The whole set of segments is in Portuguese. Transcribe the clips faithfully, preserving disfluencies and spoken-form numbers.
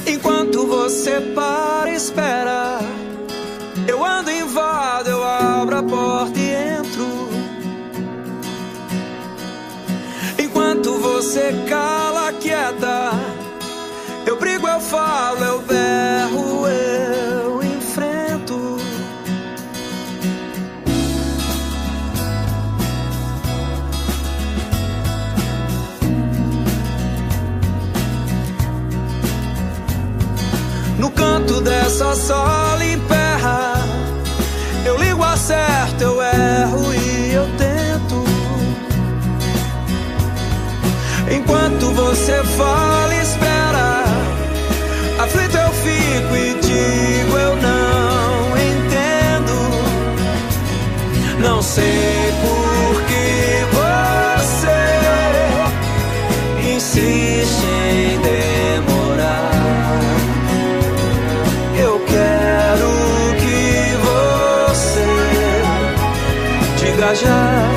Enquanto você para e espera, eu ando, invado, eu abro a porta e entro. Enquanto você cala, quieta, eu brigo, eu falo, eu berro, eu enfrento. No canto dessa sala emperra, eu ligo, acerto, eu erro e eu tento. Enquanto você fala e espera, aflito eu fico e digo, eu não entendo. Não sei por que você insiste em demorar. Eu quero que você diga já.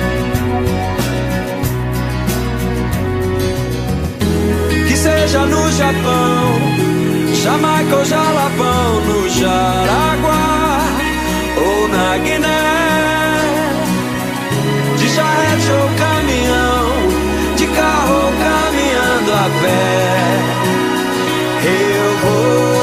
Seja no Japão, Jamaica ou Jalapão, no Jaraguá ou na Guiné, de charrete ou caminhão, de carro ou caminhando a pé, eu vou.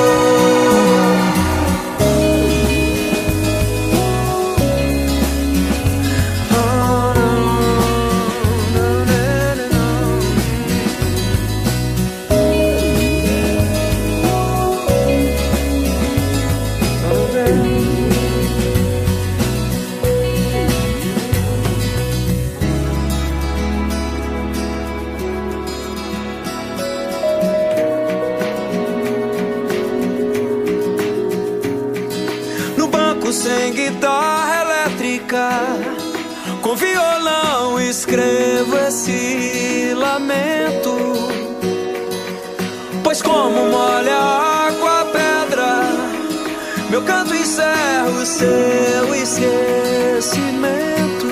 Sem guitarra elétrica, com violão escrevo esse lamento. Pois como molha a água a pedra, meu canto encerra o seu esquecimento.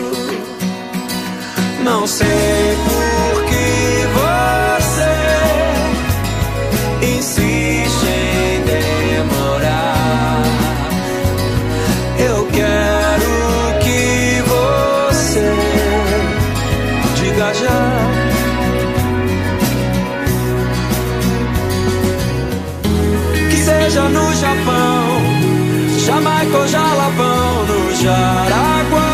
Não sei por que você insiste em demorar. Eu quero que você diga já. Que seja no Japão, Jamaica ou Jalapão, no Jaraguá